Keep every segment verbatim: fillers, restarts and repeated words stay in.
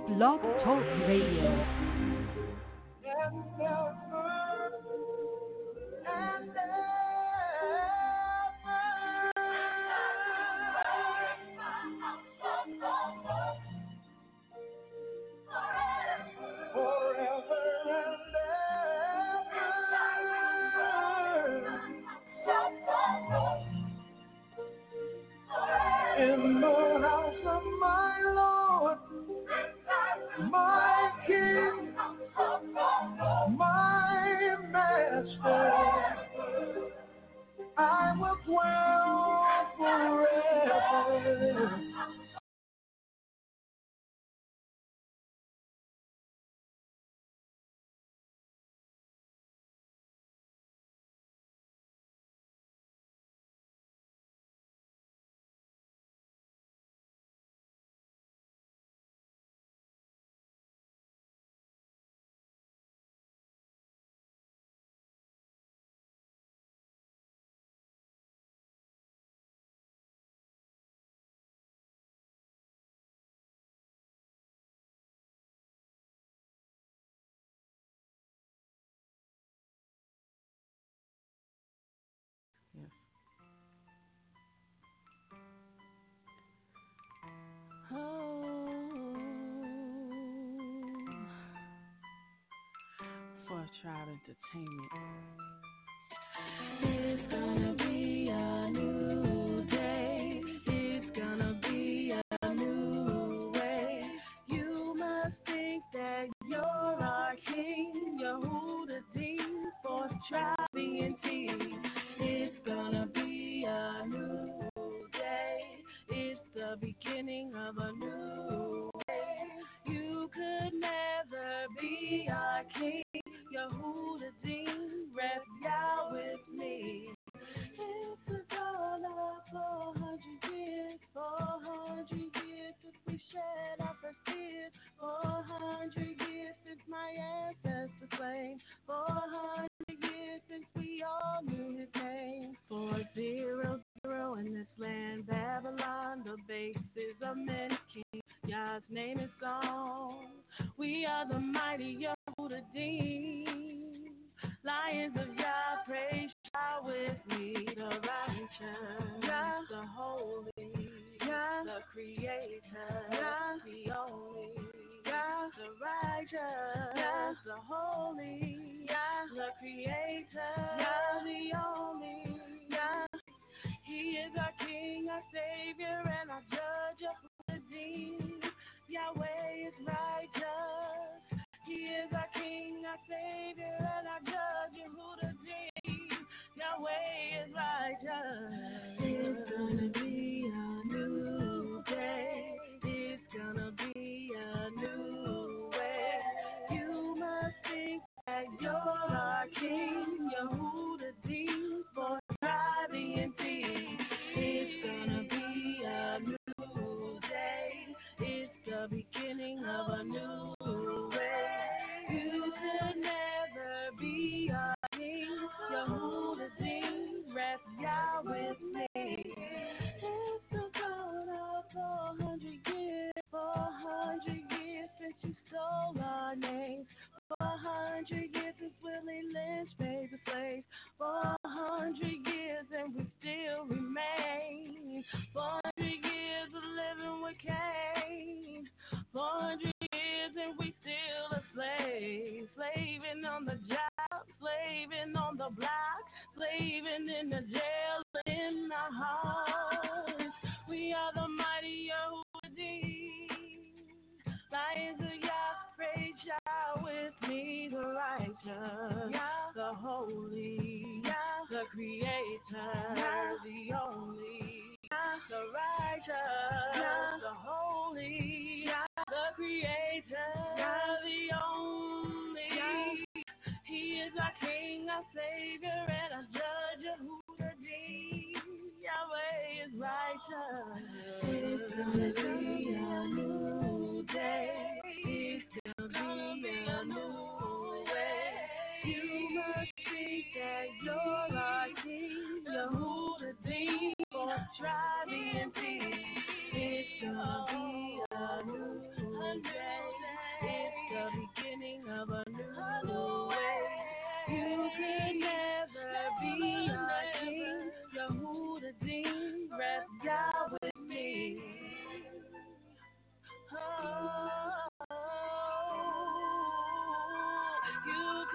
Blog Talk Radio. In the house of my Lord, my King, my Master, I will dwell forever. For Tribe Entertainment. It's gonna be a new day. It's gonna be a new way. You must think that you're our king. Yehuda Dean for Tribe E N T. It's gonna be a new day. It's the beginning of a new way. You could never be our king. Yehuda Dean, rep Yah with me. It's a dollar for a hundred years, for a hundred years since we shed our first tears, for a hundred years since my ancestors slain, for a hundred years since we all knew his name. For zero zero in this land, Babylon, the bases of many kings. Yah's name is gone. We are the mighty Yehuda Dean. Lions of Yah, praise Yah with me. The righteous, Yah, the holy, Yah, the creator, Yah, the only, Yah, the righteous, Yah, the holy, Yah, the creator, Yah, the only, Yah. He is our King, our Savior, and our Judge, Yehuda Dean. Yahweh is righteous. He is our King, our Savior, and our Judge, Yehuda Dean. Yahweh is righteous. It's gonna be a new day. It's gonna be a new way. You must think that you're our King, Yehuda Dean, for Tribe E N T. It's gonna be a new day. It's the beginning of a new way. You could never be a king. Yehuda Dean, rest Yah with me. It's about a four hundred years, four hundred years since you stole our names. four hundred years since Willie Lynch paid the slaves. four hundred years and we still remain. four hundred years of living with Cain. four hundred years and we still a slave. Slaving on the job, slaving on the block, slaving in the jail, in the hearts. We are the mighty Yehudi. Lions of Yah, praise Yah with me, the righteous, Yah, the holy, Yah, the creator, Yah, the only, Yah, the righteous, Yah, the holy, Yah, the creator, Yah, the only. Yah. He is our King, our Savior, and our Judge, Yehuda Dean. Yahweh is righteous. It's gonna be a new day. It's gonna be a new way. You must think that you're our King, Yehuda Dean, for Tribe E N T. It's gonna be a new day.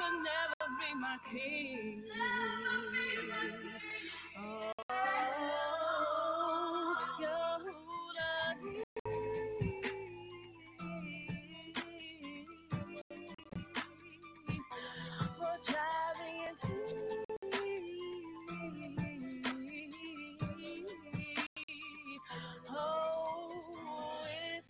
never be my king. Oh, Yehuda. For driving into oh, it's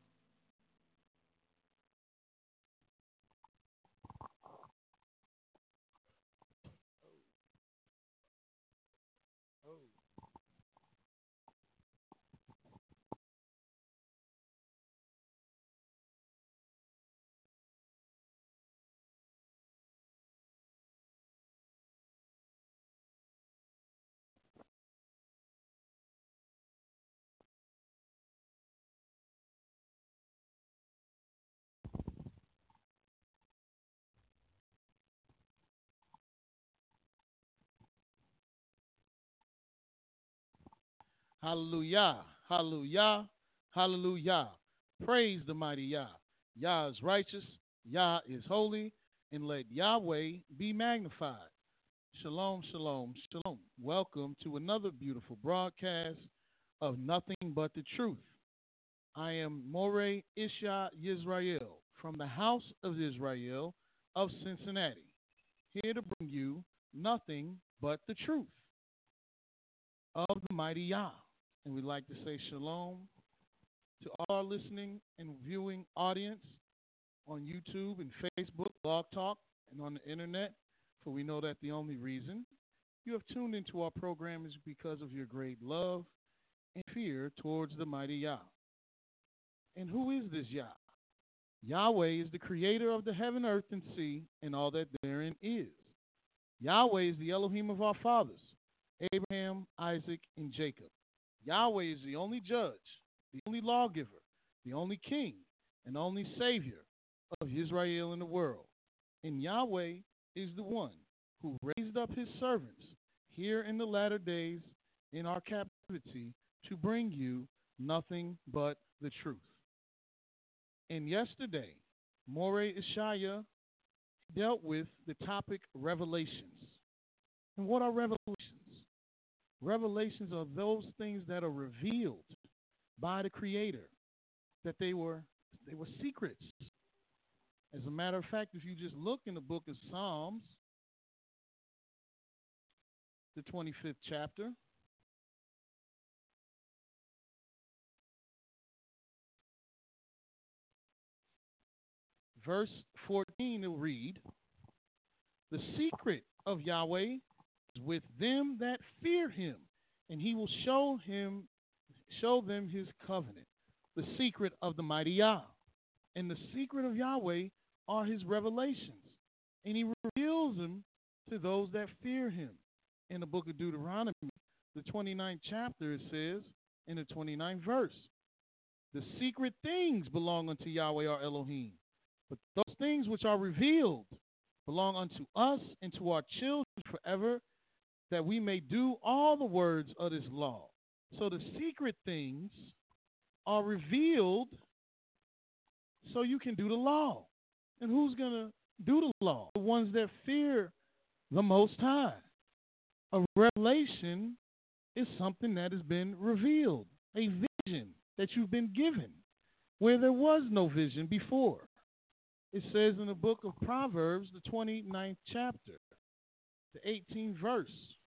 Hallelujah. Hallelujah. Hallelujah. Praise the mighty Yah. Yah is righteous. Yah is holy. And let Yahweh be magnified. Shalom, shalom, shalom. Welcome to another beautiful broadcast of Nothing But the Truth. I am Moreh Isha Yisrael from the House of Israel of Cincinnati, here to bring you nothing but the truth of the mighty Yah. And we'd like to say shalom to all our listening and viewing audience on YouTube and Facebook, Blog Talk, and on the internet, for we know that the only reason you have tuned into our program is because of your great love and fear towards the mighty Yah. And who is this Yah? Yahweh is the creator of the heaven, earth, and sea, and all that therein is. Yahweh is the Elohim of our fathers, Abraham, Isaac, and Jacob. Yahweh is the only judge, the only lawgiver, the only king, and only savior of Israel in the world. And Yahweh is the one who raised up his servants here in the latter days in our captivity to bring you nothing but the truth. And yesterday, Moreh Ishaya dealt with the topic revelations. And what are revelations? Revelations are those things that are revealed by the Creator, that they were they were secrets. As a matter of fact, if you just look in the book of Psalms, the twenty-fifth chapter, verse fourteen, it'll read, "The secret of Yahweh is with them that fear him, and he will show him show them his covenant." The secret of the mighty Yah. And the secret of Yahweh are his revelations. And he reveals them to those that fear him. In the book of Deuteronomy, the twenty-ninth chapter, it says, in the twenty-ninth verse, "The secret things belong unto Yahweh our Elohim, but those things which are revealed belong unto us and to our children forever, that we may do all the words of this law." So the secret things are revealed so you can do the law. And who's going to do the law? The ones that fear the Most High. A revelation is something that has been revealed, a vision that you've been given where there was no vision before. It says in the book of Proverbs, the twenty-ninth chapter, the eighteenth verse.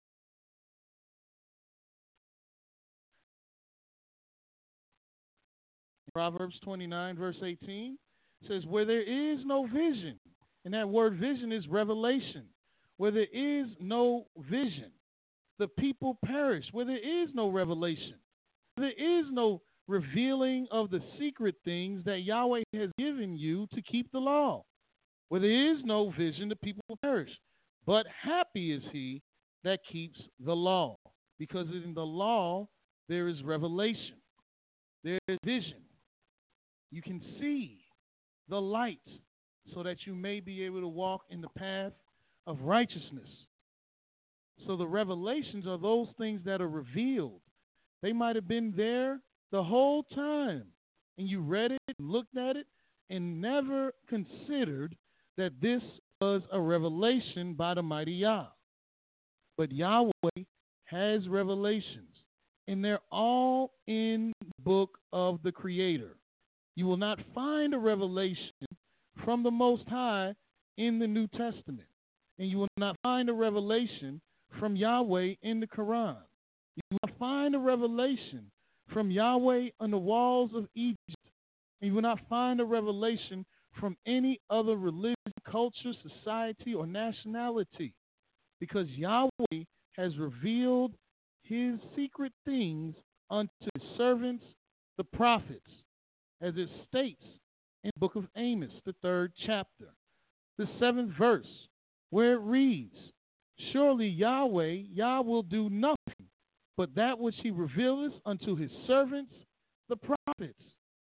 Proverbs twenty-nine, verse eighteen, says, "Where there is no vision," and that word vision is revelation. Where there is no vision, the people perish. Where there is no revelation, there is no revealing of the secret things that Yahweh has given you to keep the law. Where there is no vision, the people perish. But happy is he that keeps the law, because in the law there is revelation, there is vision. You can see the light so that you may be able to walk in the path of righteousness. So the revelations are those things that are revealed. They might have been there the whole time, and you read it, looked at it, and never considered that this was a revelation by the mighty Yah. But Yahweh has revelations, and they're all in the book of the Creator. You will not find a revelation from the Most High in the New Testament, and you will not find a revelation from Yahweh in the Quran. You will not find a revelation from Yahweh on the walls of Egypt, and you will not find a revelation from any other religion, culture, society, or nationality, because Yahweh has revealed his secret things unto his servants, the prophets, as it states in the book of Amos, the third chapter, the seventh verse, where it reads, surely Yahweh, Yah will do nothing but that which he revealeth unto his servants, the prophets.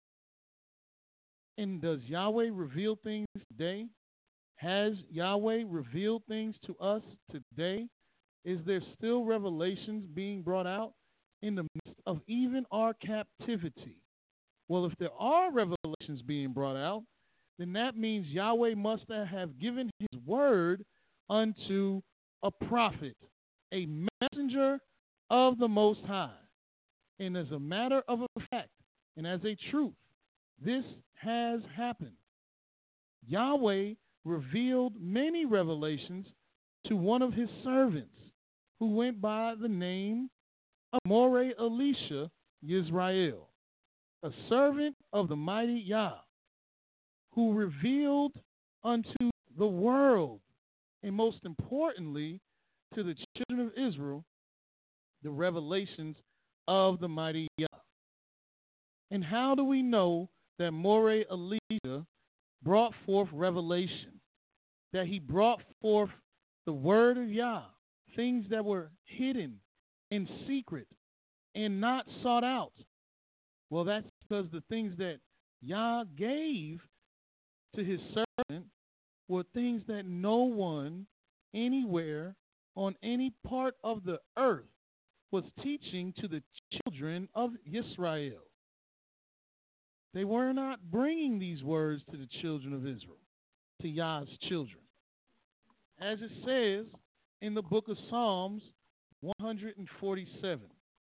And does Yahweh reveal things today? Has Yahweh revealed things to us today? Is there still revelations being brought out in the midst of even our captivity? Well, if there are revelations being brought out, then that means Yahweh must have given his word unto a prophet, a messenger of the Most High. And as a matter of a fact, and as a truth, this has happened. Yahweh revealed many revelations to one of his servants who went by the name of Moreh Elisha Yisrael, a servant of the mighty Yah, who revealed unto the world, and most importantly to the children of Israel, the revelations of the mighty Yah. And how do we know that Moreh Elisha brought forth revelation, that he brought forth the word of Yah, things that were hidden in secret and not sought out? Well, that's because the things that Yah gave to his servant were things that no one anywhere on any part of the earth was teaching to the children of Israel. They were not bringing these words to the children of Israel, to Yah's children. As it says in the book of Psalms one forty-seven.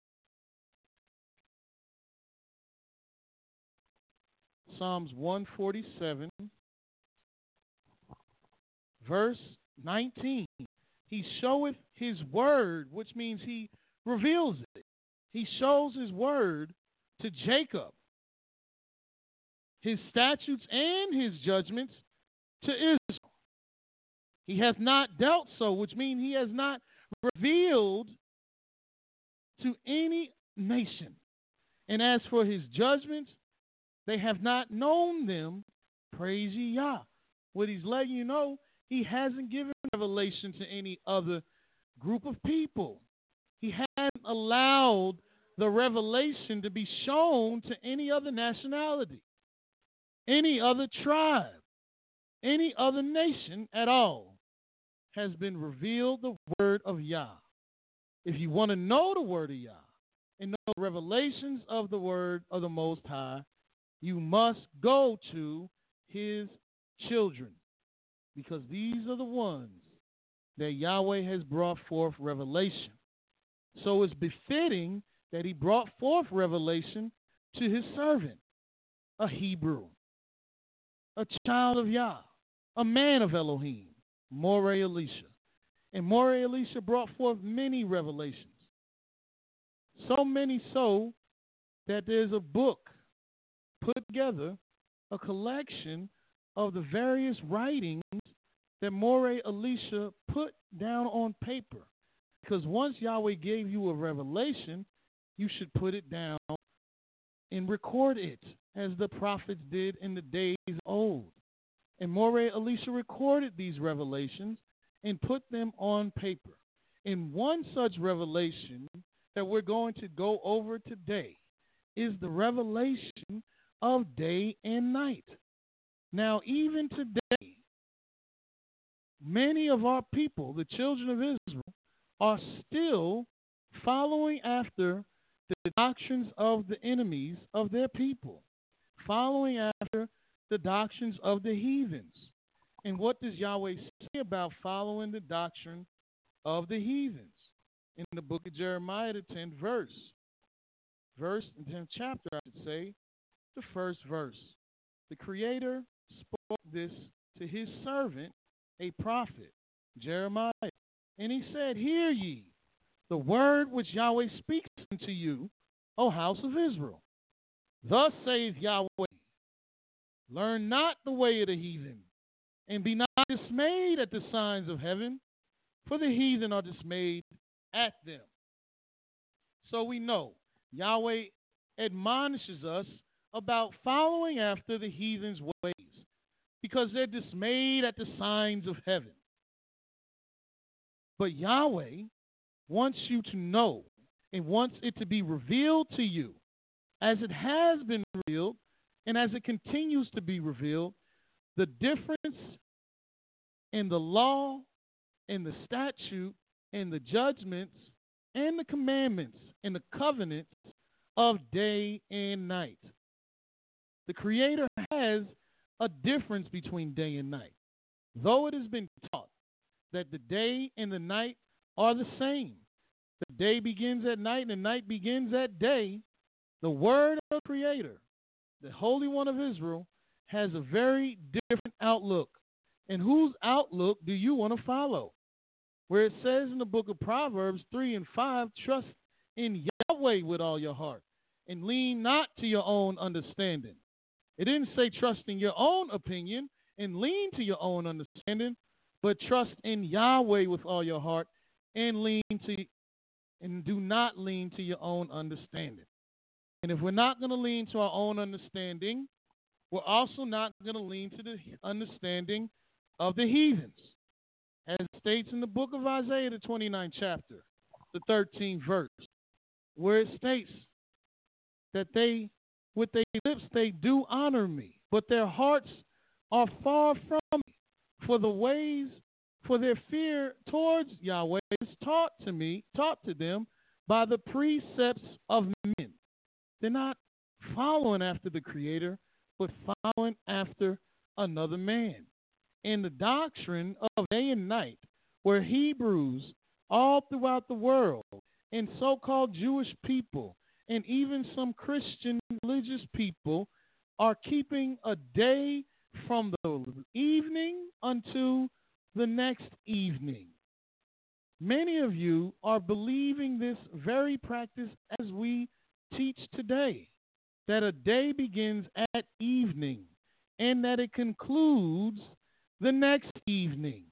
Psalms one forty-seven, verse nineteen. He showeth his word, which means he reveals it. He shows his word to Jacob, his statutes and his judgments to Israel. He hath not dealt so, which means he has not revealed to any nation. And as for his judgments, they have not known them. Praise ye Yah. What he's letting you know, he hasn't given revelation to any other group of people. He hasn't allowed the revelation to be shown to any other nationality, any other tribe, any other nation at all. Has been revealed the word of Yah. If you want to know the word of Yah and know the revelations of the word of the Most High, you must go to his children, because these are the ones that Yahweh has brought forth revelation. So it's befitting that he brought forth revelation to his servant, a Hebrew, a child of Yah, a man of Elohim, Moreh Elisha. And Moreh Elisha brought forth many revelations. So many so that there's a book put together, a collection of the various writings that Moreh Elisha put down on paper. Because once Yahweh gave you a revelation, you should put it down and record it, as the prophets did in the days of old. And Moreh Elisha recorded these revelations and put them on paper. And one such revelation that we're going to go over today is the revelation of day and night. Now, even today, many of our people, the children of Israel, are still following after the doctrines of the enemies of their people, following after the doctrines of the heathens. And what does Yahweh about following the doctrine of the heathens. In the book of Jeremiah, the tenth verse, verse, the tenth chapter, I should say, the first verse. The Creator spoke this to his servant, a prophet, Jeremiah. And he said, hear ye the word which Yahweh speaks unto you, O house of Israel. Thus saith Yahweh, learn not the way of the heathen, and be not dismayed at the signs of heaven, for the heathen are dismayed at them. So we know Yahweh admonishes us about following after the heathen's ways, because they're dismayed at the signs of heaven. But Yahweh wants you to know and wants it to be revealed to you, as it has been revealed and as it continues to be revealed, the difference in the law and the statute and the judgments and the commandments and the covenants of day and night. The Creator has a difference between day and night. Though it has been taught that the day and the night are the same, the day begins at night and the night begins at day, the word of the Creator, the Holy One of Israel, has a very different outlook. And whose outlook do you want to follow? Where it says in the book of Proverbs three and five, trust in Yahweh with all your heart and lean not to your own understanding. It didn't say trust in your own opinion and lean to your own understanding, but trust in Yahweh with all your heart and lean to and do not lean to your own understanding. And if we're not going to lean to our own understanding, we're also not going to lean to the understanding of the heathens. As it states in the book of Isaiah, the twenty-ninth chapter, the thirteenth verse, where it states that they, with their lips, they do honor me, but their hearts are far from me. For the ways, for their fear towards Yahweh is taught to me, taught to them by the precepts of men. They're not following after the Creator, but following after another man. In the doctrine of day and night, where Hebrews all throughout the world, and so-called Jewish people, and even some Christian religious people are keeping a day from the evening unto the next evening. Many of you are believing this very practice as we teach today, that a day begins at evening and that it concludes the next evening,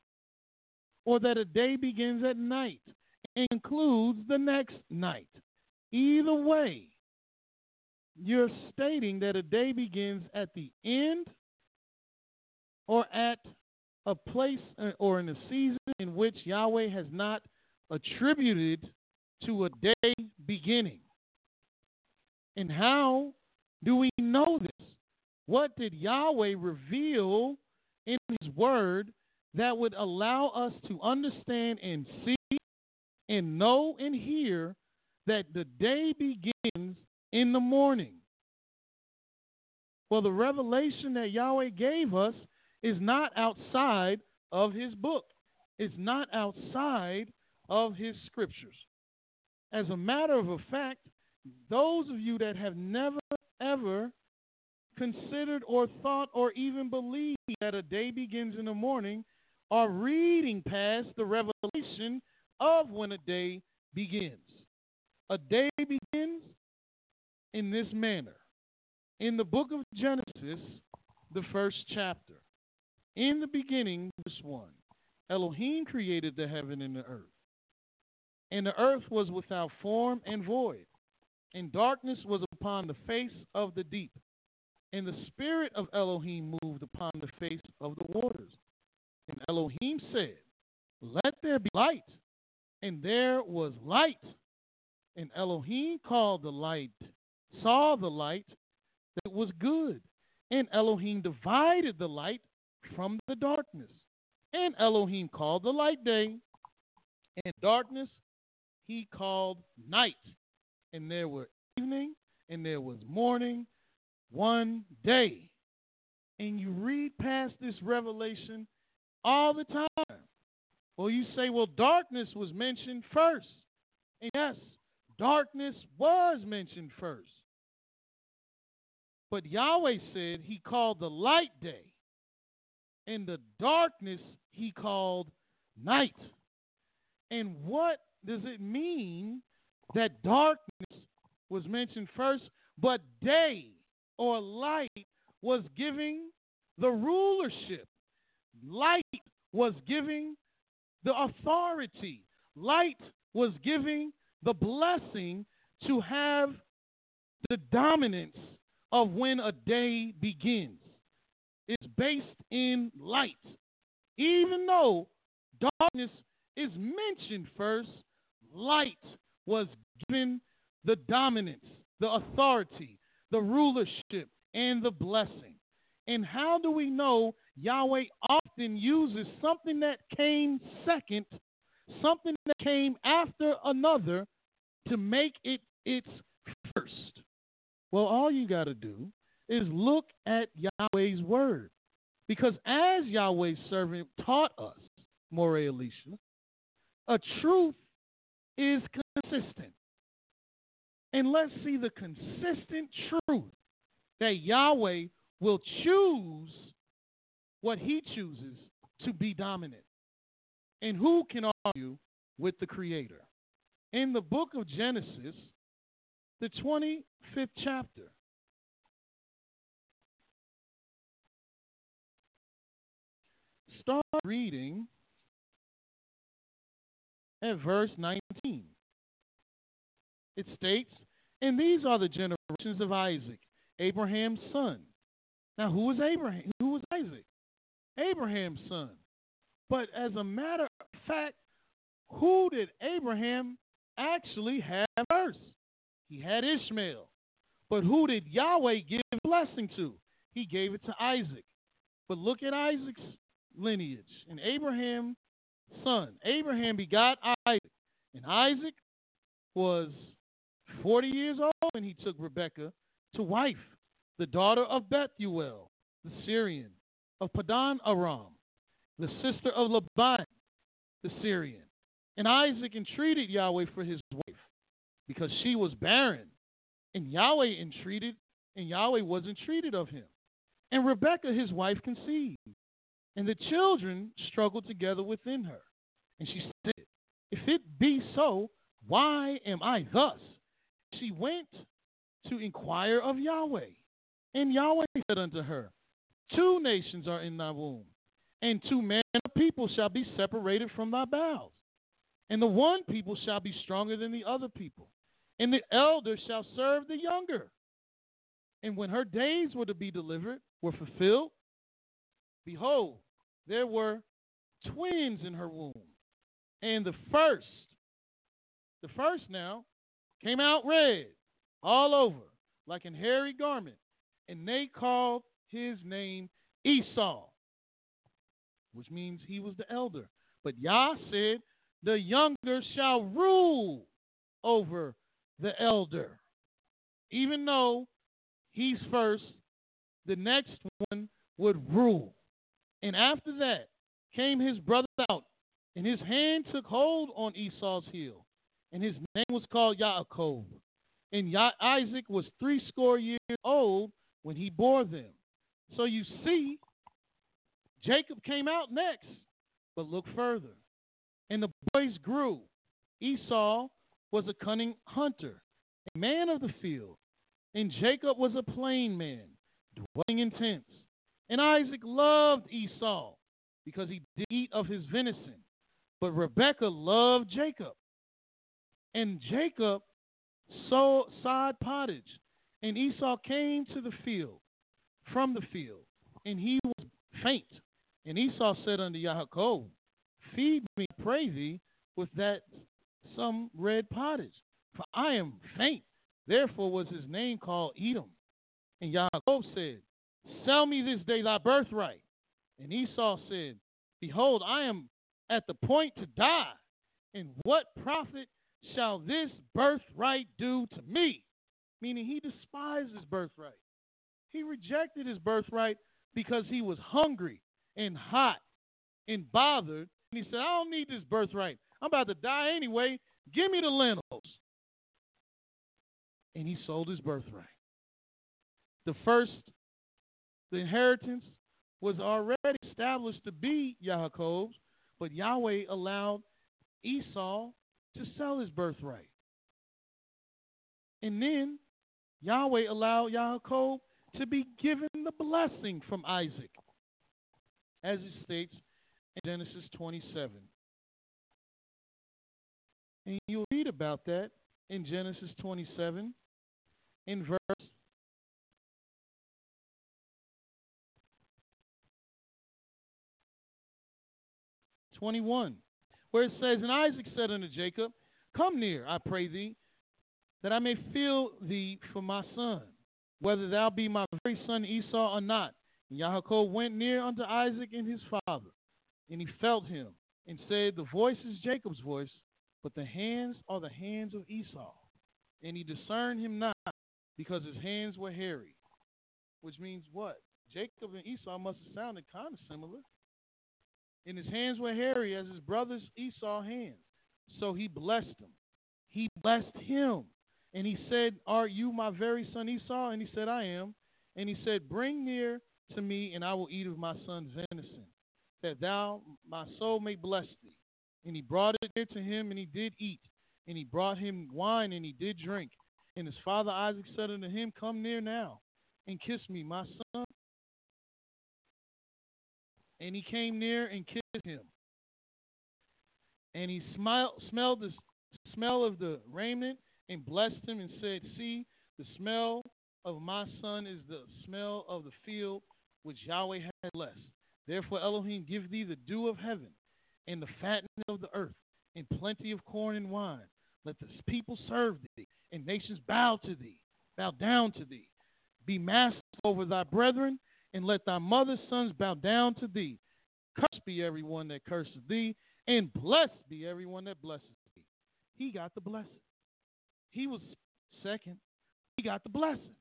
or that a day begins at night and concludes the next night. Either way, you're stating that a day begins at the end or at a place or in a season in which Yahweh has not attributed to a day beginning. And how do we know this? What did Yahweh reveal in his word that would allow us to understand and see and know and hear that the day begins in the morning? Well, the revelation that Yahweh gave us is not outside of his book. It's not outside of his scriptures. As a matter of fact, those of you that have never, ever considered or thought or even believed that a day begins in the morning are reading past the revelation of when a day begins. A day begins in this manner. In the book of Genesis, the first chapter, in the beginning, verse one, Elohim created the heaven and the earth. And the earth was without form and void, and darkness was upon the face of the deep. And the spirit of Elohim moved upon the face of the waters. And Elohim said, let there be light. And there was light. And Elohim called the light, saw the light, that it was good. And Elohim divided the light from the darkness. And Elohim called the light day, and darkness he called night. And there were evening, and there was morning, one day. And you read past this revelation, all the time. Well, you say, well, darkness was mentioned first. And yes, darkness was mentioned first. But Yahweh said he called the light day, and the darkness he called night. And what does it mean that darkness was mentioned first, but day or light was giving the rulership? Light was giving the authority. Light was giving the blessing to have the dominance of when a day begins. It's based in light. Even though darkness is mentioned first, light was given the dominance, the authority, the rulership, and the blessing. And how do we know Yahweh often uses something that came second, something that came after another, to make it its first? Well, all you got to do is look at Yahweh's word. Because as Yahweh's servant taught us, Moreh Elisha, a truth is consistent. And let's see the consistent truth that Yahweh will choose what he chooses to be dominant. And who can argue with the Creator? In the book of Genesis, the twenty-fifth chapter, start reading at verse nineteen. It states, and these are the generations of Isaac, Abraham's son. Now, who was Abraham? Who was Isaac? Abraham's son. But as a matter of fact, who did Abraham actually have first? He had Ishmael. But who did Yahweh give a blessing to? He gave it to Isaac. But look at Isaac's lineage and Abraham's son. Abraham begot Isaac. And Isaac was forty years old when he took Rebekah to wife, the daughter of Bethuel, the Syrian, of Padan Aram, the sister of Laban, the Syrian. And Isaac entreated Yahweh for his wife because she was barren. And Yahweh entreated, and Yahweh was entreated of him. And Rebekah, his wife, conceived. And the children struggled together within her. And she said, if it be so, why am I thus? She went to inquire of Yahweh. And Yahweh said unto her, two nations are in thy womb, and two men of people shall be separated from thy bowels. And the one people shall be stronger than the other people, and the elder shall serve the younger. And when her days were to be delivered, were fulfilled, behold, there were twins in her womb. And the first, the first now, came out red all over, like an hairy garment. And they called his name Esau, which means he was the elder. But Yah said, the younger shall rule over the elder. Even though he's first, the next one would rule. And after that came his brother out, and his hand took hold on Esau's heel, and his name was called Yaakov. And Ya- Isaac was threescore years old when he bore them. So you see, Jacob came out next, but look further. And the boys grew. Esau was a cunning hunter, a man of the field, and Jacob was a plain man, dwelling in tents. And Isaac loved Esau because he did eat of his venison, but Rebekah loved Jacob. And Jacob sowed sod pottage, and Esau came to the field, from the field, and he was faint. And Esau said unto Yaakov, feed me, I pray thee, with that some red pottage, for I am faint. Therefore was his name called Edom. And Yaakov said, sell me this day thy birthright. And Esau said, behold, I am at the point to die, and what profit shall this birthright do to me? Meaning he despised his birthright. He rejected his birthright because he was hungry and hot and bothered. And he said, I don't need this birthright. I'm about to die anyway. Give me the lentils. And he sold his birthright. The first, the inheritance was already established to be Yaakov's, but Yahweh allowed Esau to sell his birthright. And then Yahweh allowed Yaakov to be given the blessing from Isaac, as it states in Genesis twenty-seven. And you'll read about that in Genesis twenty-seven, in verse twenty-one, where it says, And Isaac said unto Jacob, Come near, I pray thee, that I may feel thee for my son, whether thou be my very son Esau or not. And Yaakov went near unto Isaac and his father, and he felt him, and said, The voice is Jacob's voice, but the hands are the hands of Esau. And he discerned him not, because his hands were hairy. Which means what? Jacob and Esau must have sounded kind of similar. And his hands were hairy as his brother's Esau's hands. So he blessed him. He blessed him. And he said, Are you my very son Esau? And he said, I am. And he said, Bring near to me, and I will eat of my son's venison, that thou, my soul, may bless thee. And he brought it near to him, and he did eat. And he brought him wine, and he did drink. And his father Isaac said unto him, Come near now, and kiss me, my son. And he came near and kissed him. And he smiled, smelled the smell of the raiment, and blessed him, and said, See, the smell of my son is the smell of the field which Yahweh hath blessed. Therefore Elohim give thee the dew of heaven, and the fattening of the earth, and plenty of corn and wine. Let the people serve thee, and nations bow to thee, bow down to thee. Be master over thy brethren, and let thy mother's sons bow down to thee. Cursed be everyone that curseth thee, and blessed be everyone that blesseth thee. He got the blessing. He was second. He got the blessing.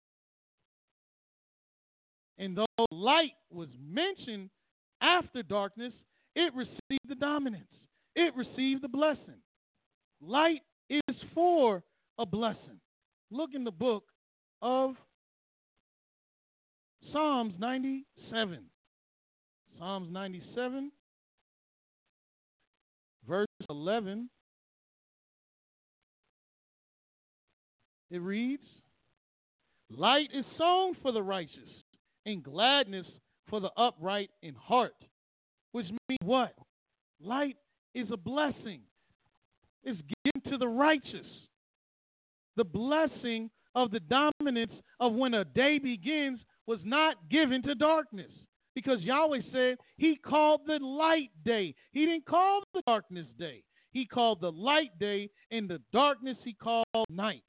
And though light was mentioned after darkness, it received the dominance. It received the blessing. Light is for a blessing. Look in the book of Psalms ninety-seven. Psalms ninety-seven, verse eleven. It reads, Light is sown for the righteous, and gladness for the upright in heart. Which means what? Light is a blessing. It's given to the righteous. The blessing of the dominance of when a day begins was not given to darkness. Because Yahweh said he called the light day. He didn't call the darkness day. He called the light day, and the darkness he called night.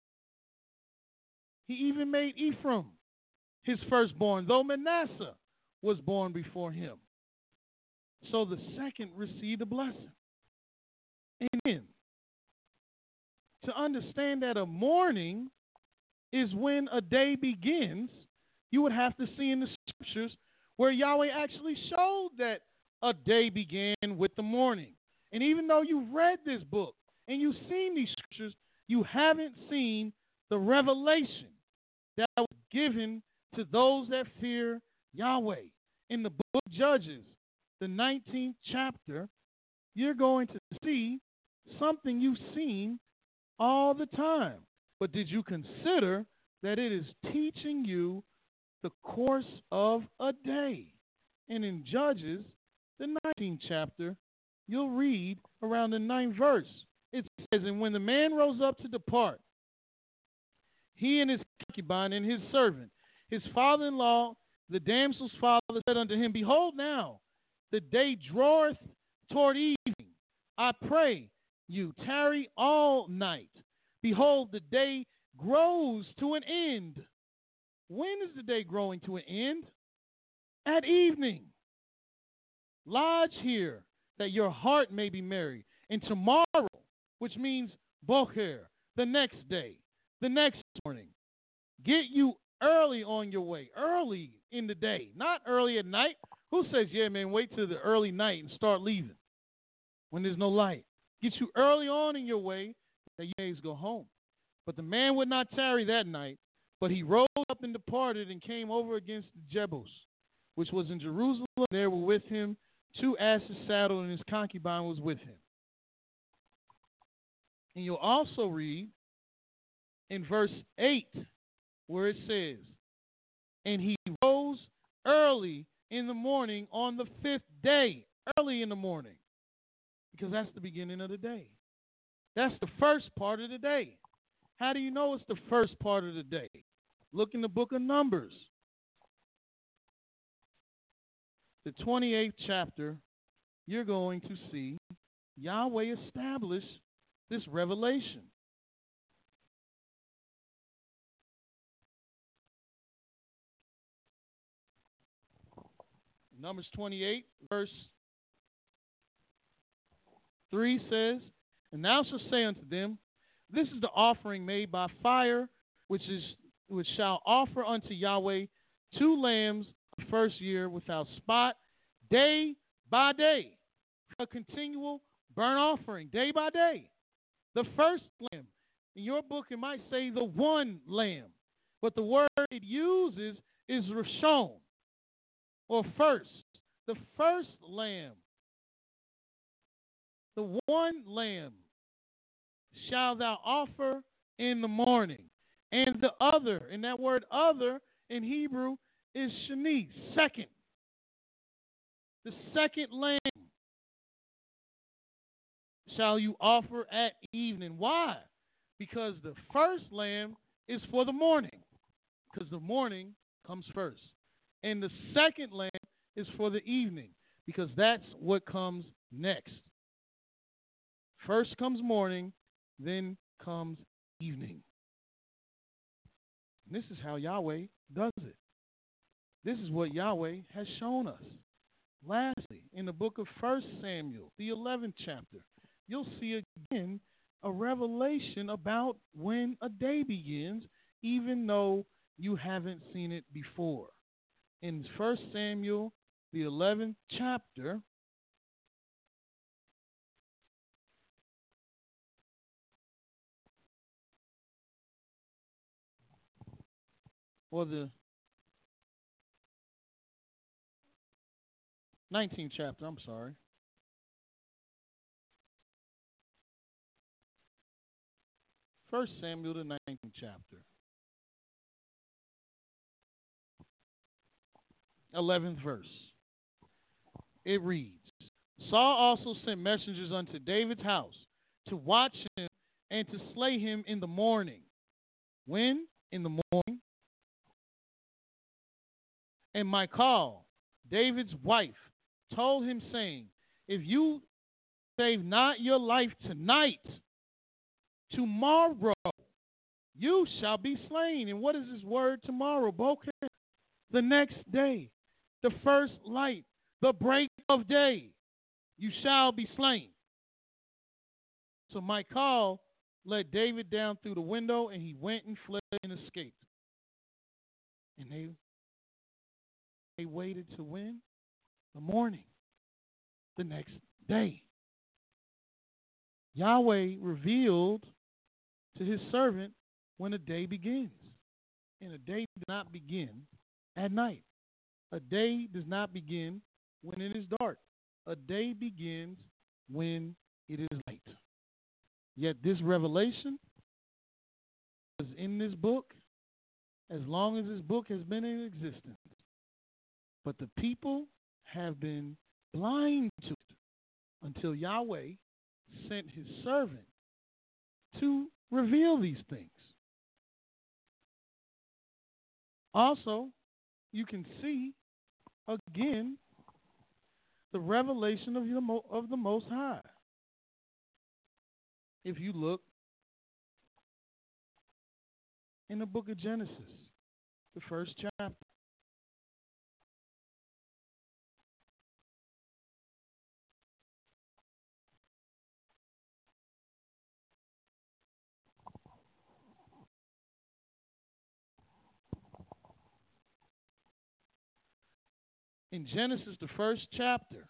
He even made Ephraim his firstborn, though Manasseh was born before him. So the second received a blessing. And then, to understand that a morning is when a day begins, you would have to see in the scriptures where Yahweh actually showed that a day began with the morning. And even though you've read this book and you've seen these scriptures, you haven't seen the revelation that was given to those that fear Yahweh. In the book of Judges, the nineteenth chapter, you're going to see something you've seen all the time. But did you consider that it is teaching you the course of a day? And in Judges, the nineteenth chapter, you'll read around the ninth verse. It says, And when the man rose up to depart, he and his concubine and his servant, his father-in-law, the damsel's father, said unto him, Behold now, the day draweth toward evening. I pray you, tarry all night. Behold, the day grows to an end. When is the day growing to an end? At evening. Lodge here, that your heart may be merry. And tomorrow, which means bocher, the next day, the next morning, get you early on your way, early in the day, not early at night. Who says, yeah, man, wait till the early night and start leaving when there's no light? Get you early on in your way that you may go home. But the man would not tarry that night, but he rose up and departed and came over against the Jebus, which was in Jerusalem. There were with him two asses saddled, and his concubine was with him. And you'll also read in verse eight where it says, and he rose early in the morning on the fifth day, early in the morning, because that's the beginning of the day. That's the first part of the day. How do you know it's the first part of the day? Look in the book of Numbers, the twenty-eighth chapter. You're going to see Yahweh establish this revelation. Numbers twenty-eight, verse three says, and thou shalt say unto them, this is the offering made by fire, which is which shall offer unto Yahweh two lambs the first year without spot, day by day, a continual burnt offering, day by day. The first lamb. In your book, it might say the one lamb, but the word it uses is Rishon, or first. The first lamb, the one lamb, shall thou offer in the morning. And the other, and that word other in Hebrew is shani, second. The second lamb shall you offer at evening. Why? Because the first lamb is for the morning, because the morning comes first. And the second lamb is for the evening, because that's what comes next. First comes morning, then comes evening. And this is how Yahweh does it. This is what Yahweh has shown us. Lastly, in the book of First Samuel, the eleventh chapter, you'll see again a revelation about when a day begins, even though you haven't seen it before. In First Samuel, the eleventh chapter, or the nineteenth chapter, I'm sorry. First Samuel, the nineteenth chapter. eleventh verse. It reads, Saul also sent messengers unto David's house to watch him and to slay him in the morning. When? In the morning. And Michal, David's wife, told him, saying, if you save not your life tonight, tomorrow you shall be slain. And what is this word tomorrow? Boker. The next day, the first light, the break of day, you shall be slain. So Michal let David down through the window, and he went and fled and escaped. And they They waited to when? The morning, the next day. Yahweh revealed to his servant when a day begins. And a day does not begin at night. A day does not begin when it is dark. A day begins when it is light. Yet this revelation is in this book as long as this book has been in existence. But the people have been blind to it until Yahweh sent his servant to reveal these things. Also, you can see again the revelation of, your mo- of the Most High. If you look in the book of Genesis, the first chapter. In Genesis, the first chapter,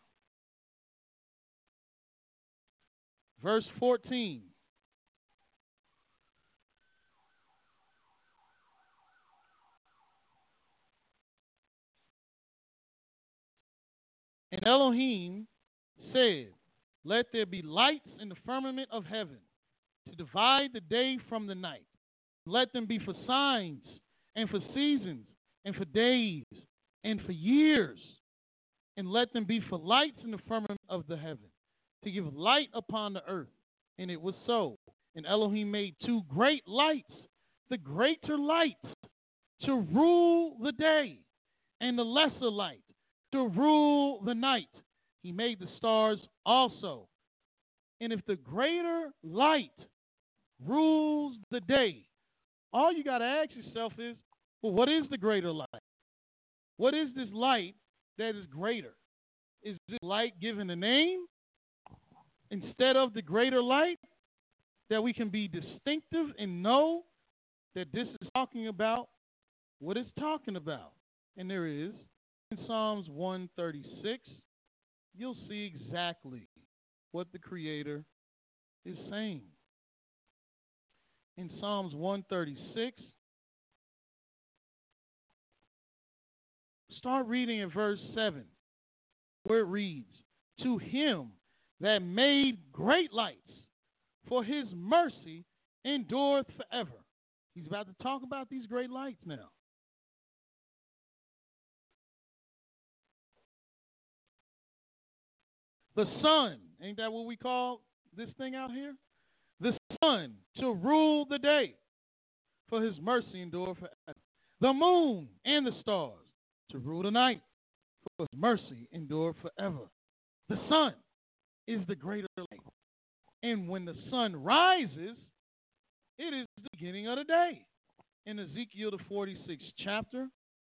verse fourteen. And Elohim said, let there be lights in the firmament of heaven to divide the day from the night. Let them be for signs and for seasons and for days and for years. And let them be for lights in the firmament of the heaven to give light upon the earth. And it was so. And Elohim made two great lights, the greater light to rule the day, and the lesser light to rule the night. He made the stars also. And if the greater light rules the day, all you got to ask yourself is, well, what is the greater light? What is this light that is greater? Is this light given a name instead of the greater light, that we can be distinctive and know that this is talking about what it's talking about? And there is. In Psalms one thirty-six, you'll see exactly what the Creator is saying. In Psalms one thirty-six, start reading at verse seven, where it reads, to him that made great lights, for his mercy endureth forever. He's about to talk about these great lights now. The sun, ain't that what we call this thing out here? The sun to rule the day, for his mercy endure forever. The moon and the stars to rule the night, for his mercy endure forever. The sun is the greater light. And when the sun rises, it is the beginning of the day. In Ezekiel, the forty-sixth chapter,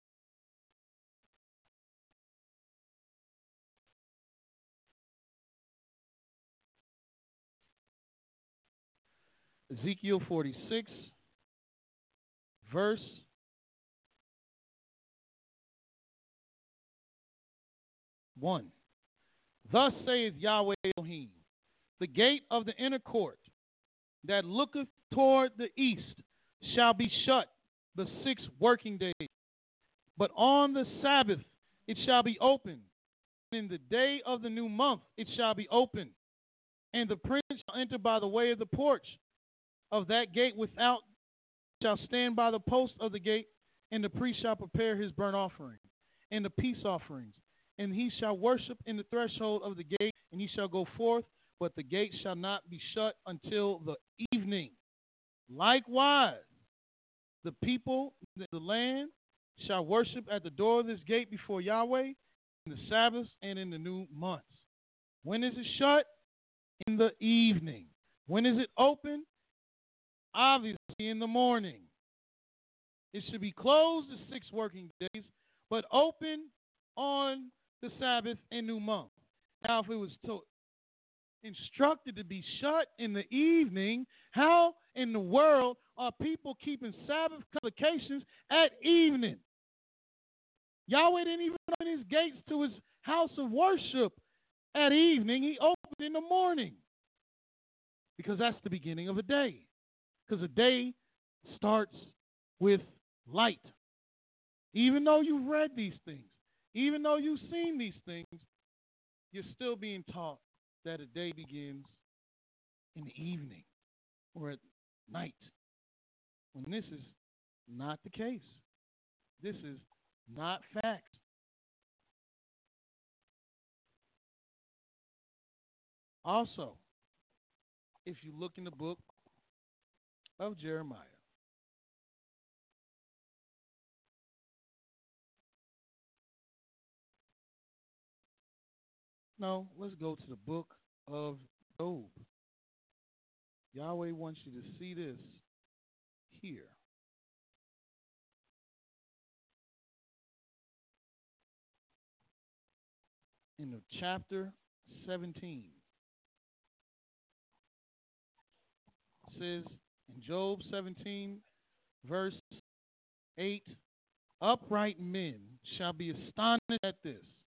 Ezekiel forty-six, verse one. Thus saith Yahweh Elohim, the gate of the inner court that looketh toward the east shall be shut the six working days, but on the Sabbath it shall be open. In the day of the new month it shall be open, and the prince shall enter by the way of the porch of that gate without, shall stand by the post of the gate, and the priest shall prepare his burnt offering and the peace offerings, and he shall worship in the threshold of the gate, and he shall go forth, but the gate shall not be shut until the evening. Likewise, the people, the land, shall worship at the door of this gate before Yahweh in the Sabbaths and in the new months. When is it shut? In the evening. When is it open? Obviously in the morning. It should be closed the six working days, but open on the Sabbath and new month. Now, if it was to, instructed to be shut in the evening, how in the world are people keeping Sabbath convocations at evening? Yahweh didn't even open his gates to his house of worship at evening. He opened in the morning, because that's the beginning of a day. Because a day starts with light. Even though you've read these things, even though you've seen these things, you're still being taught that a day begins in the evening or at night, when this is not the case. This is not fact. Also, if you look in the book of Jeremiah, no, let's go to the book of Job. Yahweh wants you to see this here. In the chapter seventeen, it says in Job seventeen, verse eight, upright men shall be astonished at this,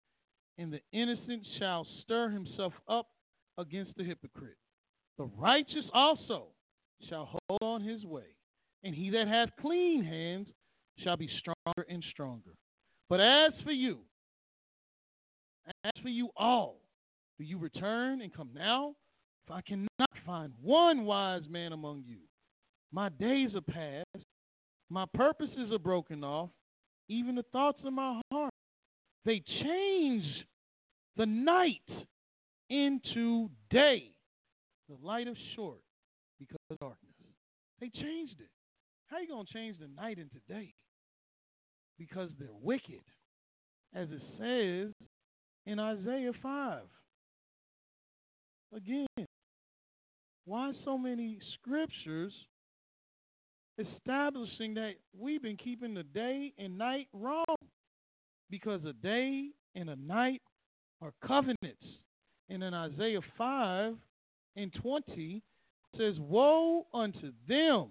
and the innocent shall stir himself up against the hypocrite. The righteous also shall hold on his way, and he that hath clean hands shall be stronger and stronger. But as for you, as for you all, do you return and come now? For I cannot find one wise man among you. My days are past, my purposes are broken off, even the thoughts of my heart. They change the night into day. The light is short because of darkness. They changed it. How you going to change the night into day? Because they're wicked, as it says in Isaiah five. Again, why so many scriptures establishing that we've been keeping the day and night wrong? Because a day and a night are covenants. And in Isaiah five and twenty, it says, woe unto them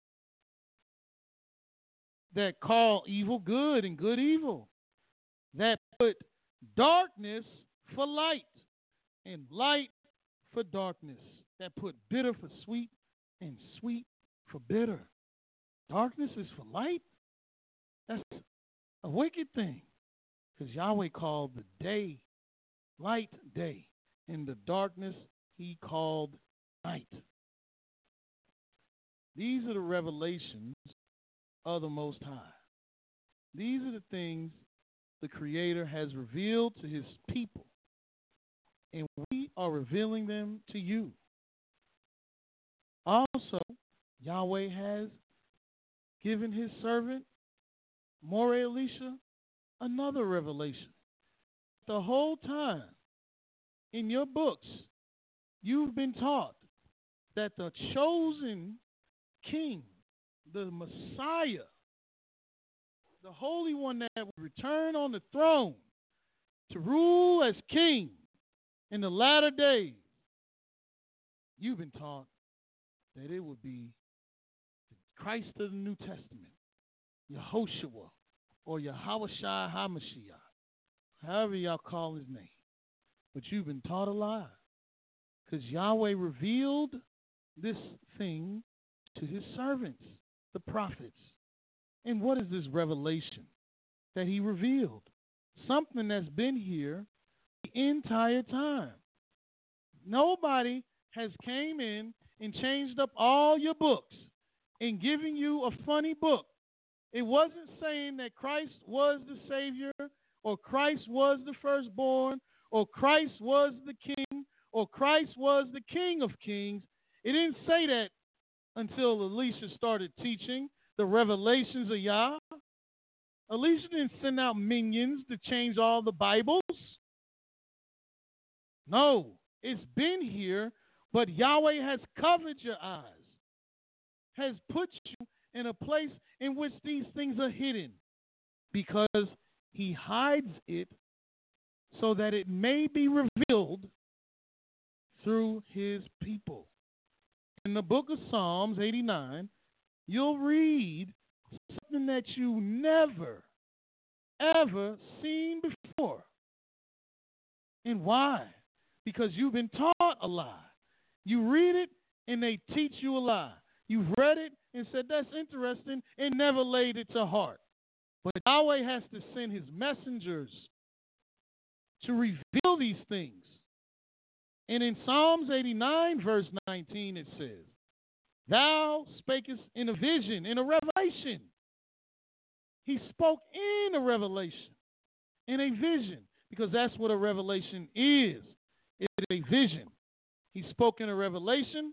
that call evil good and good evil, that put darkness for light and light for darkness, that put bitter for sweet and sweet for bitter. Darkness is for light? That's a wicked thing, because Yahweh called the day light day, and the darkness he called night. These are the revelations of the Most High. These are the things the Creator has revealed to his people, and we are revealing them to you. Also, Yahweh has given his servant, Moreh Elisha, another revelation. The whole time in your books, you've been taught that the chosen king, the Messiah, the Holy One that would return on the throne to rule as king in the latter days, you've been taught that it would be Christ of the New Testament, Yehoshua, or Yahushua HaMashiach, however y'all call his name. But you've been taught a lie, because Yahweh revealed this thing to his servants, the prophets. And what is this revelation that he revealed? Something that's been here the entire time. Nobody has came in and changed up all your books and giving you a funny book. It wasn't saying that Christ was the Savior, or Christ was the firstborn, or Christ was the King, or Christ was the King of Kings. It didn't say that until Elisha started teaching the revelations of Yah. Elisha didn't send out minions to change all the Bibles. No, it's been here, but Yahweh has covered your eyes, has put you in a place in which these things are hidden, because he hides it so that it may be revealed through his people. In the book of Psalms eighty-nine, you'll read something that you never, ever seen before. And why? Because you've been taught a lie. You read it and they teach you a lie. You've read it and said, that's interesting, and never laid it to heart. But Yahweh has to send his messengers to reveal these things. And in Psalms eighty-nine, verse nineteen, it says, thou spakest in a vision, in a revelation. He spoke in a revelation, in a vision, because that's what a revelation is. It is a vision. He spoke in a revelation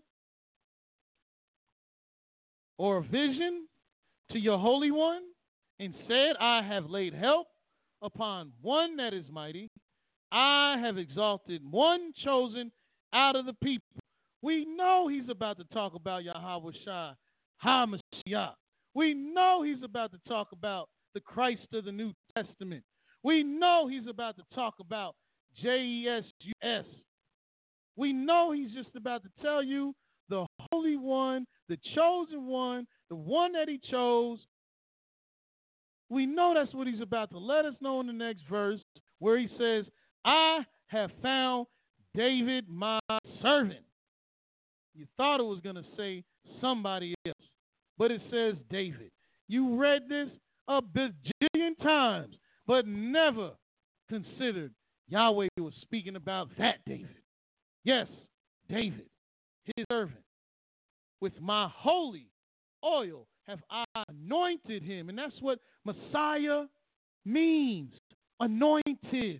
or a vision to your Holy One and said, I have laid help upon one that is mighty. I have exalted one chosen out of the people. We know he's about to talk about Yahushua HaMashiach. We know he's about to talk about the Christ of the New Testament. We know he's about to talk about J E S U S. We know he's just about to tell you the Holy One, the chosen one, the one that he chose. We know that's what he's about to let us know in the next verse, where he says, I have found David my servant. You thought it was going to say somebody else, but it says David. You read this a bajillion times, but never considered Yahweh was speaking about that David. Yes, David, his servant. With my holy oil have I anointed him. And that's what Messiah means, anointed.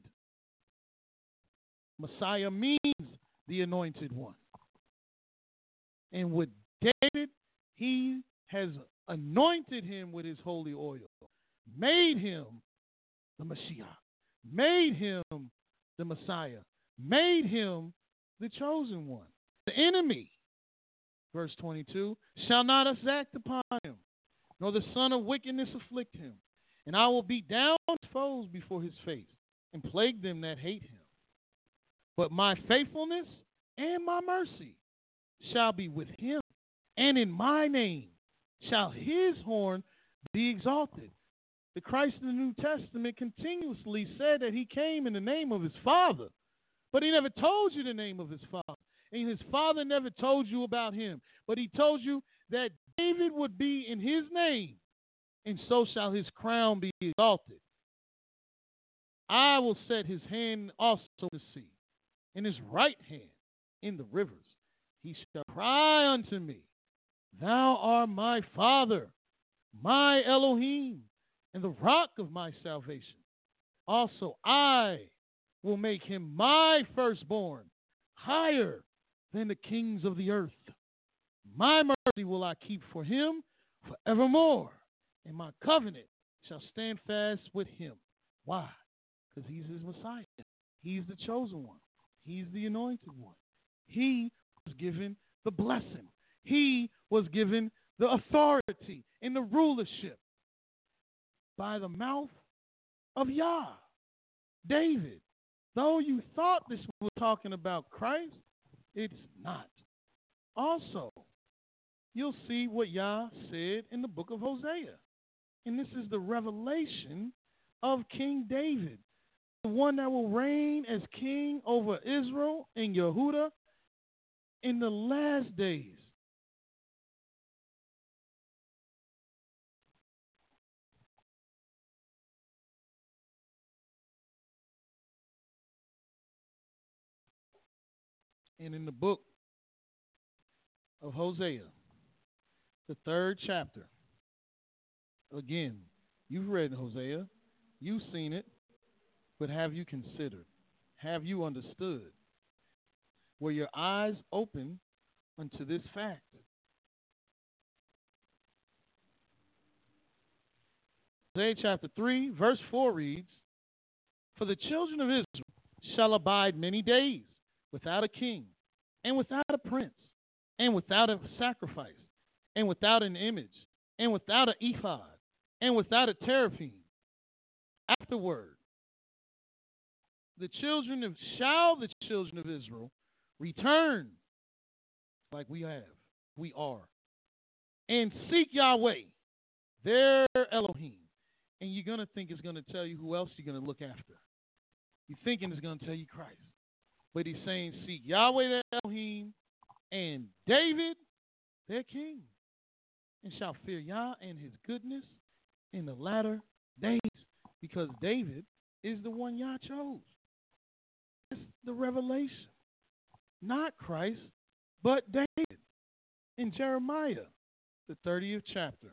Messiah means the anointed one. And with David, he has anointed him with his holy oil, made him the Mashiach, made him the Messiah, made him the chosen one. The enemy, verse twenty-two, shall not exact upon him, nor the son of wickedness afflict him. And I will beat down his foes before his face, and plague them that hate him. But my faithfulness and my mercy shall be with him, and in my name shall his horn be exalted. The Christ in the New Testament continuously said that he came in the name of his Father, but he never told you the name of his Father. And his Father never told you about him, but he told you that David would be in his name, and so shall his crown be exalted. I will set his hand also in the sea, and his right hand in the rivers. He shall cry unto me, Thou art my Father, my Elohim, and the rock of my salvation. Also I will make him my firstborn, higher than the kings of the earth. My mercy will I keep for him forevermore, and my covenant shall stand fast with him. Why? Because he's his Messiah. He's the chosen one. He's the anointed one. He was given the blessing. He was given the authority and the rulership by the mouth of Yah, David. Though you thought this was talking about Christ, it's not. Also, you'll see what Yah said in the book of Hosea. And this is the revelation of King David, the one that will reign as king over Israel and Yehudah in the last days. And in the book of Hosea, the third chapter, again, you've read Hosea, you've seen it, but have you considered? Have you understood? Were your eyes open unto this fact? Hosea chapter three, verse four reads, For the children of Israel shall abide many days without a king, and without a prince, and without a sacrifice, and without an image, and without an ephod, and without a teraphim. Afterward, the children of shall the children of Israel return, like we have, we are, and seek Yahweh, their Elohim. And you're going to think it's going to tell you who else you're going to look after. You're thinking it's going to tell you Christ. But he's saying, seek Yahweh their Elohim, and David their king, and shall fear Yah and his goodness in the latter days, because David is the one Yah chose. It's the revelation. Not Christ, but David. In Jeremiah, the thirtieth chapter.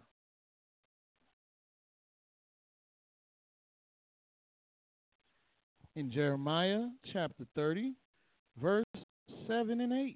In Jeremiah chapter thirty, verse seven and eight.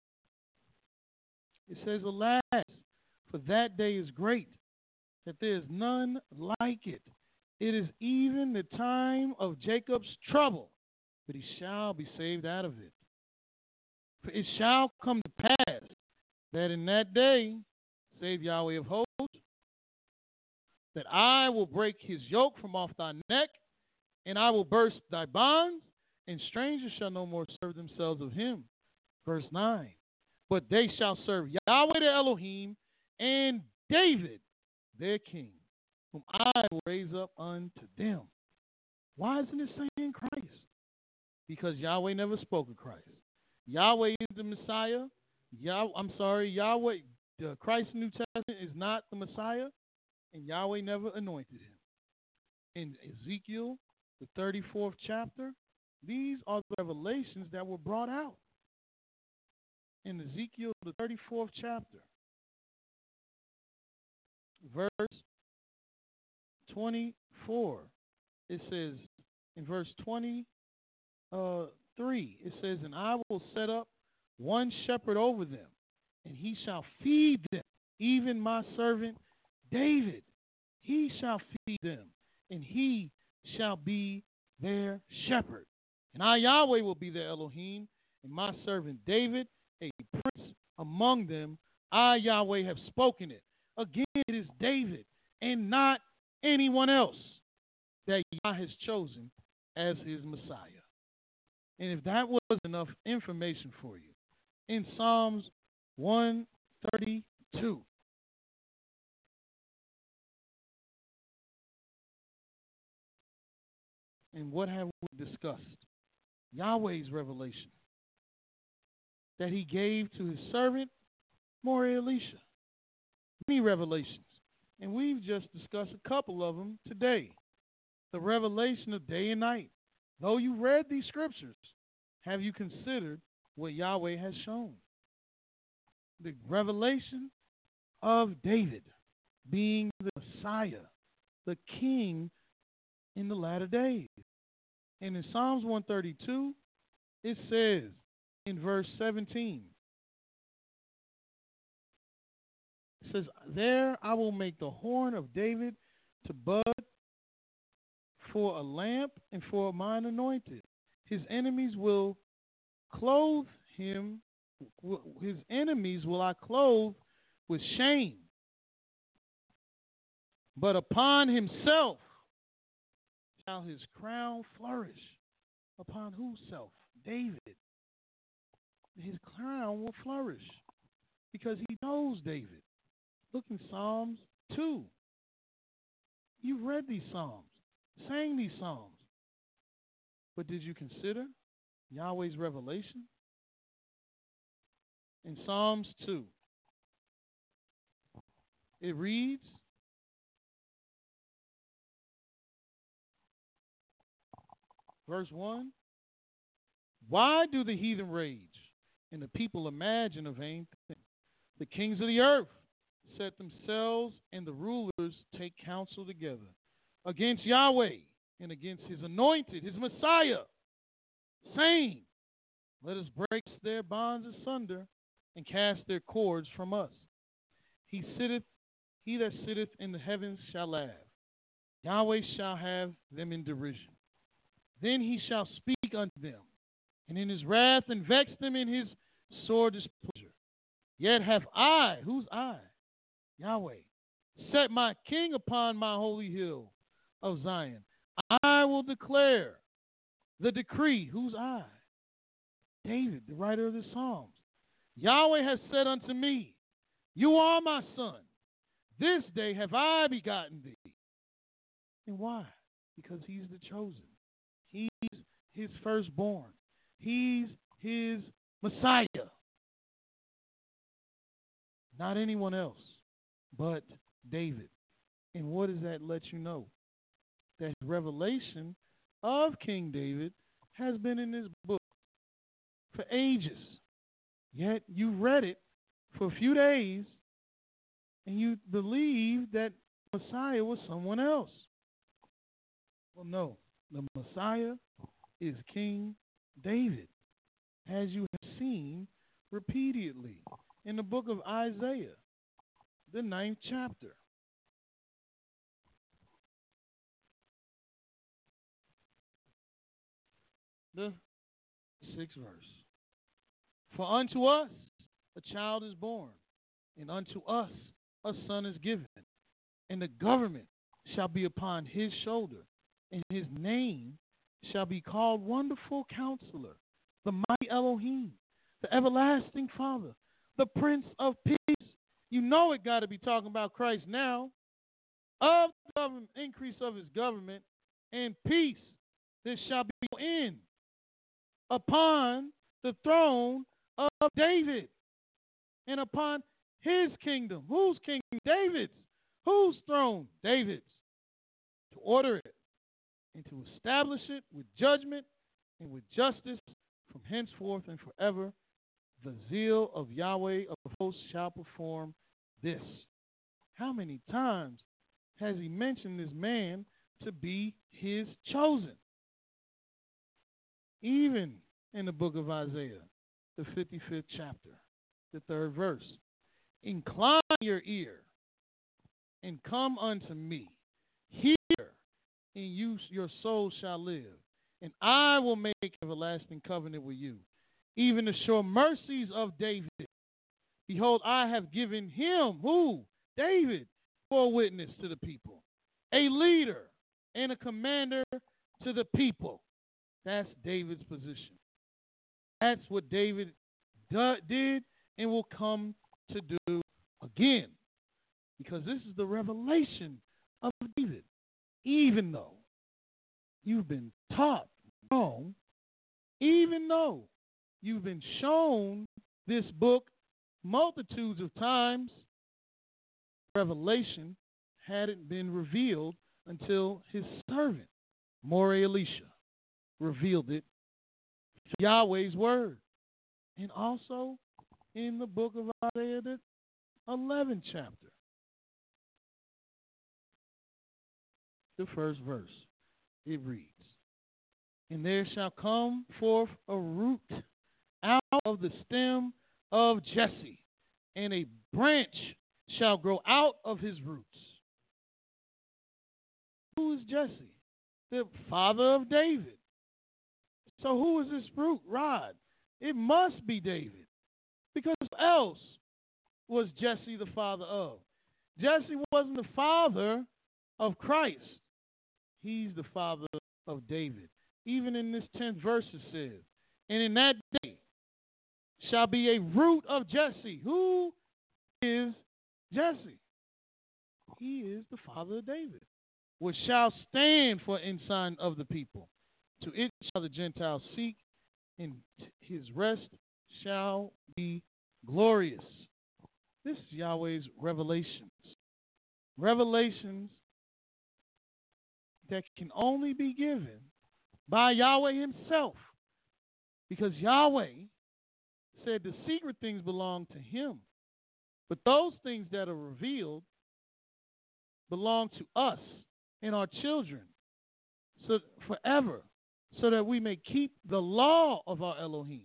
It says, Alas, for that day is great, that there is none like it. It is even the time of Jacob's trouble, but he shall be saved out of it. For it shall come to pass that in that day, save Yahweh of hosts, that I will break his yoke from off thy neck, and I will burst thy bonds, and strangers shall no more serve themselves of him. Verse nine. But they shall serve Yahweh their Elohim, and David their king, whom I will raise up unto them. Why isn't it saying Christ? because Yahweh never spoke of Christ. Yahweh is the Messiah. Yah- I'm sorry, Yahweh, uh, Christ in the New Testament is not the Messiah, and Yahweh never anointed him. In Ezekiel, the thirty-fourth chapter, these are the revelations that were brought out. In Ezekiel, the thirty-fourth chapter, verse twenty-four, it says, in verse twenty-three, it says, and I will set up one shepherd over them, and he shall feed them, even my servant David. He shall feed them, and he shall be their shepherd. And I, Yahweh, will be their Elohim, and my servant David, a prince among them. I, Yahweh, have spoken it. Again, it is David and not anyone else that Yah has chosen as his Messiah. And if that was enough information for you, in Psalms one thirty-two, and what have we discussed? Yahweh's revelation that he gave to his servant, Mori Elisha. Many revelations. And we've just discussed a couple of them today. The revelation of day and night. Though you read these scriptures, have you considered what Yahweh has shown? The revelation of David being the Messiah, the king in the latter days. And in Psalms one thirty-two, it says in verse seventeen, it says, there I will make the horn of David to bud for a lamp and for mine anointed. His enemies will clothe him, his enemies will I clothe with shame. But upon himself shall his crown flourish. Upon whose self? David. His crown will flourish because he knows David. Look in Psalms two. You've read these Psalms, sang these Psalms. But did you consider Yahweh's revelation? In Psalms two, it reads, verse one, why do the heathen rage and the people imagine a vain thing? The kings of the earth set themselves and the rulers take counsel together against Yahweh and against his anointed, his Messiah, saying, let us break their bonds asunder and cast their cords from us. He sitteth, he that sitteth in the heavens shall laugh. Yahweh shall have them in derision. Then he shall speak unto them, and in his wrath and vex them in his sore displeasure. Yet have I, who's I? Yahweh, set my king upon my holy hill of Zion. I will declare the decree. Who's I? David, the writer of the Psalms. Yahweh has said unto me, you are my son. This day have I begotten thee. And why? Because he's the chosen. He's his firstborn. He's his Messiah. Not anyone else but David. And what does that let you know? That revelation of King David has been in this book for ages. Yet you read it for a few days and you believe that Messiah was someone else. Well, no. The Messiah is King David, as you have seen repeatedly in the book of Isaiah, the ninth chapter. The sixth verse. For unto us a child is born, and unto us a son is given, and the government shall be upon his shoulder, and his name shall be called Wonderful Counselor, the Mighty Elohim, the Everlasting Father, the Prince of Peace. You know it got to be talking about Christ now. Of the government, increase of his government and peace, there shall be no end upon the throne of David and upon his kingdom. Whose kingdom? David's. Whose throne? David's. To order it and to establish it with judgment and with justice from henceforth and forever. The zeal of Yahweh of hosts shall perform this. How many times has he mentioned this man to be his chosen? Even in the book of Isaiah, the fifty-fifth chapter, the third verse. Incline your ear and come unto me. Hear, and you, your soul shall live. And I will make everlasting covenant with you, even the sure mercies of David. Behold, I have given him, who? David, for a witness to the people, a leader and a commander to the people. That's David's position. That's what David do, did and will come to do again, because this is the revelation of David. Even though you've been taught wrong, even though you've been shown this book multitudes of times, revelation hadn't been revealed until his servant, More Elisha, revealed it through Yahweh's word. And also in the book of Isaiah, the eleventh chapter, the first verse, it reads, and there shall come forth a root out of the stem of Jesse, and a branch shall grow out of his roots. Who is Jesse? The father of David. So who is this root? Rod. It must be David. Because who else was Jesse the father of? Jesse wasn't the father of Christ. He's the father of David. Even in this tenth verse it says, and in that day shall be a root of Jesse. Who is Jesse? He is the father of David, which shall stand for ensign of the people. To it shall the Gentiles seek, and his rest shall be glorious. This is Yahweh's revelations. Revelations that can only be given by Yahweh himself, because Yahweh said the secret things belong to him, but those things that are revealed belong to us and our children so forever, so that we may keep the law of our Elohim.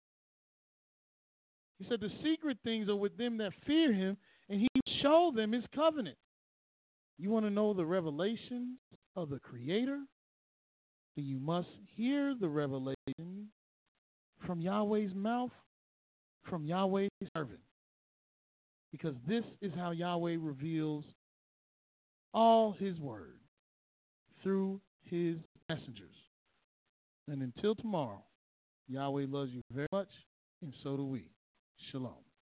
He said the secret things are with them that fear him, and he will show them his covenant. You want to know the revelations of the Creator? Then you must hear the revelation from Yahweh's mouth, from Yahweh's servant. Because this is how Yahweh reveals all his word, through his messengers. And until tomorrow, Yahweh loves you very much, and so do we. Shalom.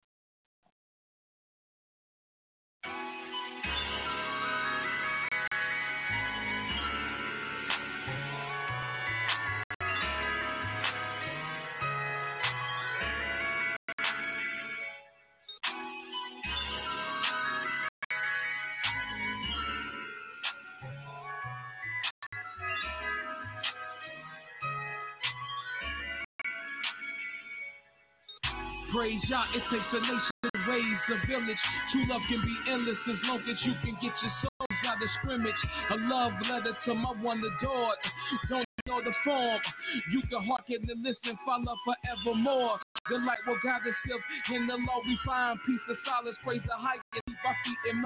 Praise Yah, it takes a nation to raise a village. True love can be endless as long as you can get your souls out of scrimmage. A love letter to my one adored. Don't you know the form? You can hearken and listen, follow forevermore. The light will guide us still in the law we find peace and solace. Praise the height and keep our feet in